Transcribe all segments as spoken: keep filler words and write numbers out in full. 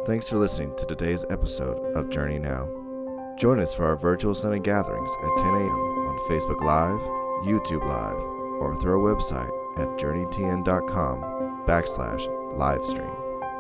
Thanks for listening to today's episode of Journey Now. Join us for our virtual Sunday gatherings at ten a.m. on Facebook Live, YouTube Live, or through our website at journeytn.com backslash live stream.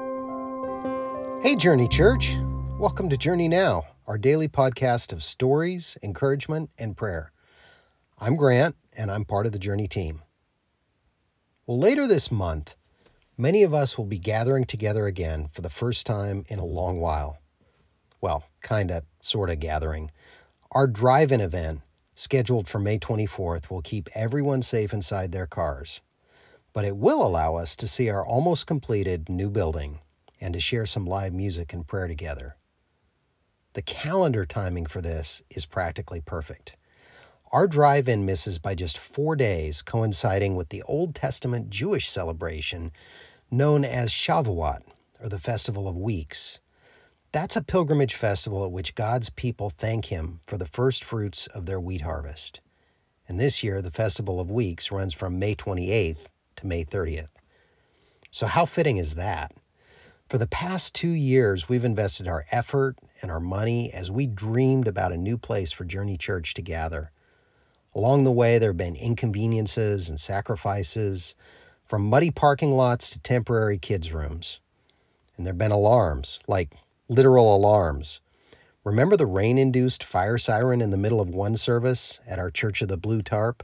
Hey, Journey Church. Welcome to Journey Now, our daily podcast of stories, encouragement, and prayer. I'm Grant, and I'm part of the Journey team. Well, later this month, many of us will be gathering together again for the first time in a long while. Well, kinda, sorta gathering. Our drive-in event, scheduled for May twenty-fourth, will keep everyone safe inside their cars. But it will allow us to see our almost completed new building and to share some live music and prayer together. The calendar timing for this is practically perfect. Our drive-in misses by just four days, coinciding with the Old Testament Jewish celebration known as Shavuot, or the Festival of Weeks. That's a pilgrimage festival at which God's people thank Him for the first fruits of their wheat harvest. And this year, the Festival of Weeks runs from May twenty-eighth to May thirtieth. So how fitting is that? For the past two years, we've invested our effort and our money as we dreamed about a new place for Journey Church to gather. Along the way, there have been inconveniences and sacrifices, from muddy parking lots to temporary kids' rooms. And there have been alarms, like literal alarms. Remember the rain-induced fire siren in the middle of one service at our Church of the Blue Tarp?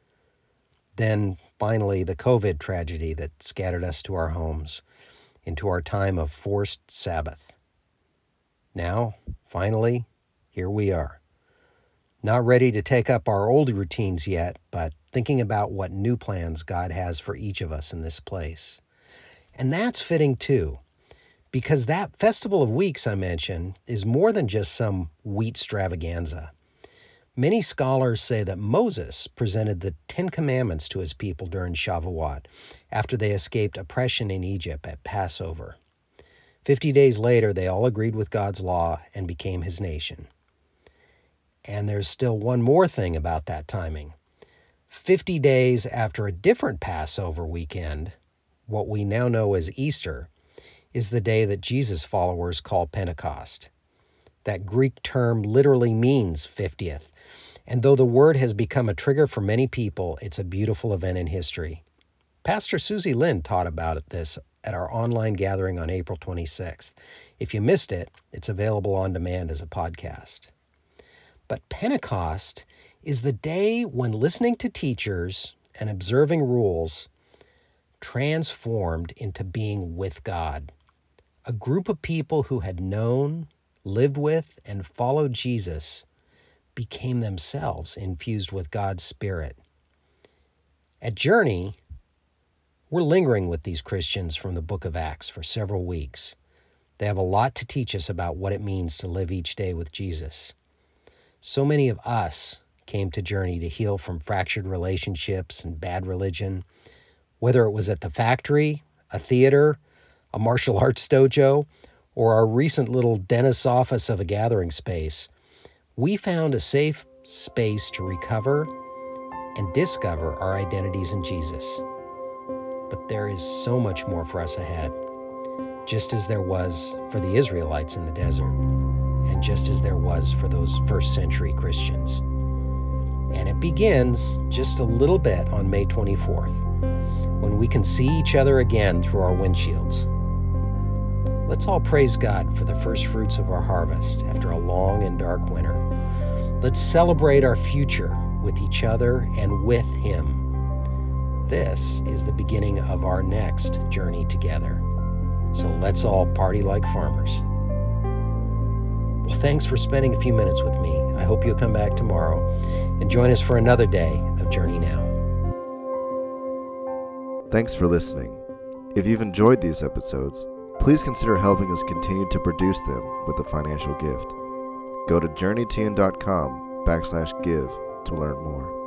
Then, finally, the COVID tragedy that scattered us to our homes, into our time of forced Sabbath. Now, finally, here we are. Not ready to take up our old routines yet, but thinking about what new plans God has for each of us in this place. And that's fitting too, because that Festival of Weeks I mentioned is more than just some wheat extravaganza. Many scholars say that Moses presented the Ten Commandments to his people during Shavuot, after they escaped oppression in Egypt at Passover. Fifty days later, they all agreed with God's law and became His nation. And there's still one more thing about that timing. Fifty days after a different Passover weekend, what we now know as Easter, is the day that Jesus' followers call Pentecost. That Greek term literally means fiftieth, and though the word has become a trigger for many people, it's a beautiful event in history. Pastor Susie Lynn taught about this at our online gathering on April twenty-sixth. If you missed it, it's available on demand as a podcast. But Pentecost is the day when listening to teachers and observing rules transformed into being with God. A group of people who had known, lived with, and followed Jesus became themselves infused with God's Spirit. At Journey, we're lingering with these Christians from the book of Acts for several weeks. They have a lot to teach us about what it means to live each day with Jesus. So many of us came to Journey to heal from fractured relationships and bad religion, whether it was at the factory, a theater, a martial arts dojo, or our recent little dentist's office of a gathering space. We found a safe space to recover and discover our identities in Jesus. But there is so much more for us ahead, just as there was for the Israelites in the desert, and just as there was for those first century Christians. And it begins just a little bit on May twenty-fourth, when we can see each other again through our windshields. Let's all praise God for the first fruits of our harvest after a long and dark winter. Let's celebrate our future with each other and with Him. This is the beginning of our next journey together. So let's all party like farmers. Well, thanks for spending a few minutes with me. I hope you'll come back tomorrow and join us for another day of Journey Now. Thanks for listening. If you've enjoyed these episodes, please consider helping us continue to produce them with a financial gift. Go to journeytn.com backslash give to learn more.